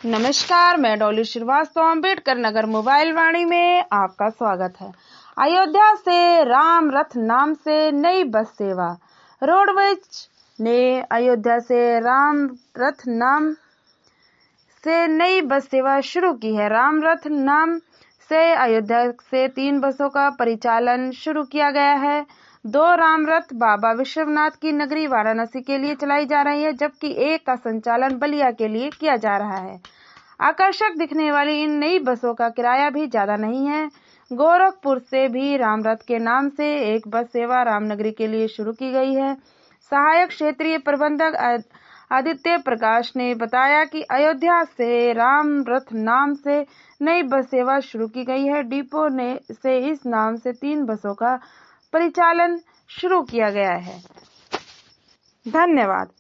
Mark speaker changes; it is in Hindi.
Speaker 1: नमस्कार, मैं डॉली श्रीवास्तव अम्बेडकर नगर मोबाइल वाणी में आपका स्वागत है। अयोध्या से राम रथ नाम से नई बस सेवा। रोडवेज ने अयोध्या से राम रथ नाम से नई बस सेवा शुरू की है। राम रथ नाम से अयोध्या से 3 बसों का परिचालन शुरू किया गया है। 2 राम रथ बाबा विश्वनाथ की नगरी वाराणसी के लिए चलाई जा रही है, जबकि एक का संचालन बलिया के लिए किया जा रहा है। आकर्षक दिखने वाली इन नई बसों का किराया भी ज्यादा नहीं है। गोरखपुर से भी राम रथ के नाम से एक बस सेवा रामनगरी के लिए शुरू की गई है। सहायक क्षेत्रीय प्रबंधक आदित्य प्रकाश ने बताया कि अयोध्या से राम रथ नाम से नई बस सेवा शुरू की गई है। डिपो से इस नाम से 3 बसों का परिचालन शुरू किया गया है। धन्यवाद।